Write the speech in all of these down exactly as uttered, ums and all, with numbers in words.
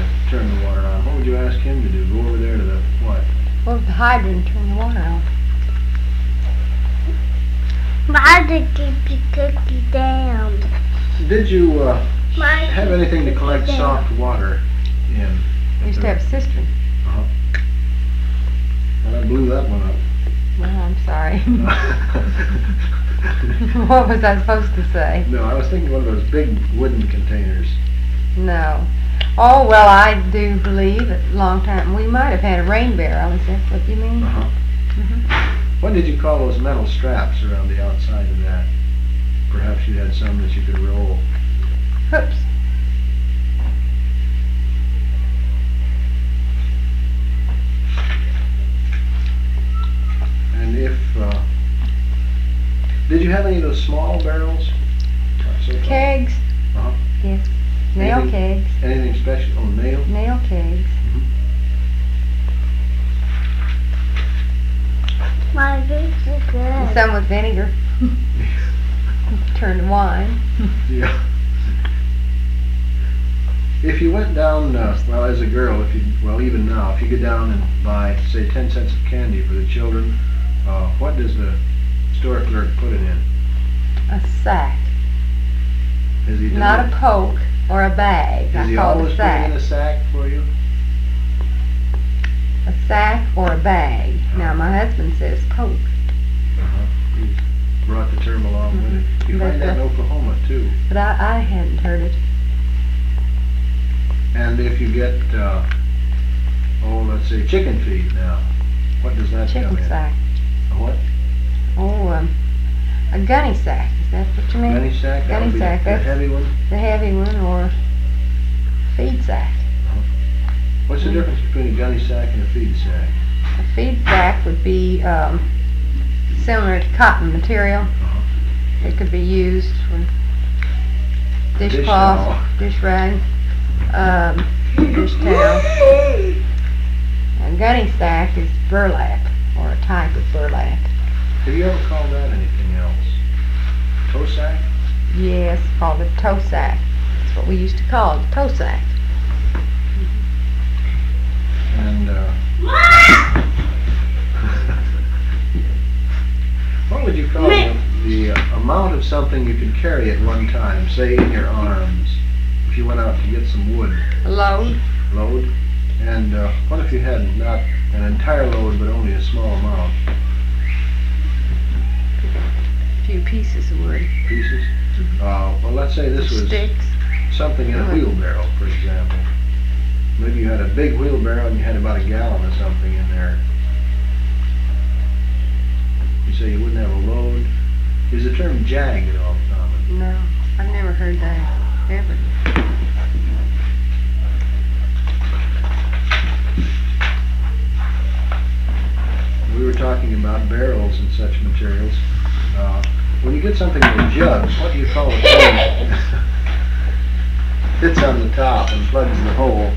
turn the water on? What would you ask him to do? Go over there to the what? Well, the hydrant, turn the water on. Why did you keep the cookie down? Did you uh, Why have anything to collect down? soft water in? We used to have a cistern. Uh-huh. Well, I blew that one up. Well, I'm sorry. What was I supposed to say? No, I was thinking one of those big wooden containers. No. Oh, well, I do believe at a long time, we might have had a rain barrel. Is that what you mean? Uh-huh. Mm-hmm. What did you call those metal straps around the outside of that? Perhaps you had some that you could roll. Hoops. And if, uh, did you have any of those small barrels? So far? Kegs. Uh-huh. Yes. Nail Anything- kegs. Anything special? Oh, nail? Nail kegs. Why this is good? Some with vinegar. Turn to wine. Yeah. If you went down, uh, well, as a girl, if you, well, even now, if you go down and buy, say, ten cents of candy for the children, uh, what does the store clerk put it in? A sack. Has he done Not it? a poke or a bag. Does I he call it always a put it in sack. a sack for you? A sack or a bag. Now, my husband says poke. Uh-huh. He's brought the term along with it. You But find that in the- Oklahoma, too. But I, I hadn't heard it. And if you get, uh, oh, let's say chicken feed now, what does that come Chicken in? sack. A what? Oh, um, a gunny sack. Is that what you mean? Gunny sack? That Gunny would be sack, the that's- heavy one? The heavy one, or feed sack. What's the Mm. difference between a gunny sack and a feed sack? A feed sack would be um, similar to cotton material. Uh-huh. It could be used for Dish dishcloth, towel. dish rag, um, dish towel. A gunny sack is burlap, or a type of burlap. Have you ever called that anything else? Toe sack? Yes, called a toe sack. That's what we used to call it, toe sack. And, uh, what would you call the, the uh, amount of something you could carry at one time, say in your arms, if you went out to get some wood? A load. Load? And uh, what if you had not an entire load, but only a small amount? A few pieces of wood. Pieces? Uh, well, let's say this was Sticks. something in a wheelbarrow, for example. Maybe you had a big wheelbarrow and you had about a gallon of something in there. You say you wouldn't have a load. Is the term jag at all common? No, I've never heard that ever. We were talking about barrels and such materials. Uh, when you get something in a jug, what do you call it? Fits on the top and plugs the hole.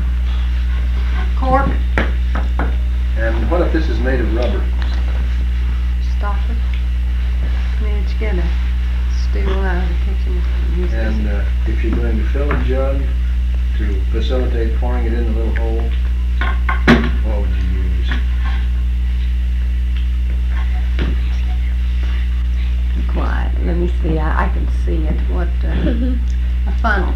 Cork. And what if this is made of rubber? Stop it. Then it's gonna steal out of the kitchen. Use this. And uh, if you're going to fill a jug to facilitate pouring it in the little hole, what would you use? Quiet. Let me see. I, I can see it. What? Uh, a funnel.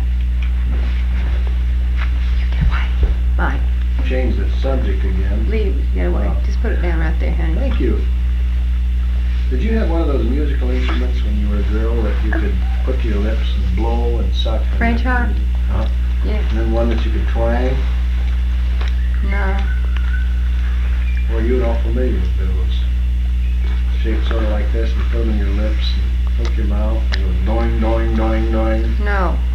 You get away. Mike, Change the subject again. leave it. Get away. Just put it down right there, honey. Thank you. Did you have one of those musical instruments when you were a girl that you could put to your lips and blow and suck? and- French harp? Uh-huh. Yes. And then one that you could twang? No. Were you at all familiar with those? Shaped sort of like this, and put them in your lips and hook your mouth, and it was doing, doing, doing, doing. No.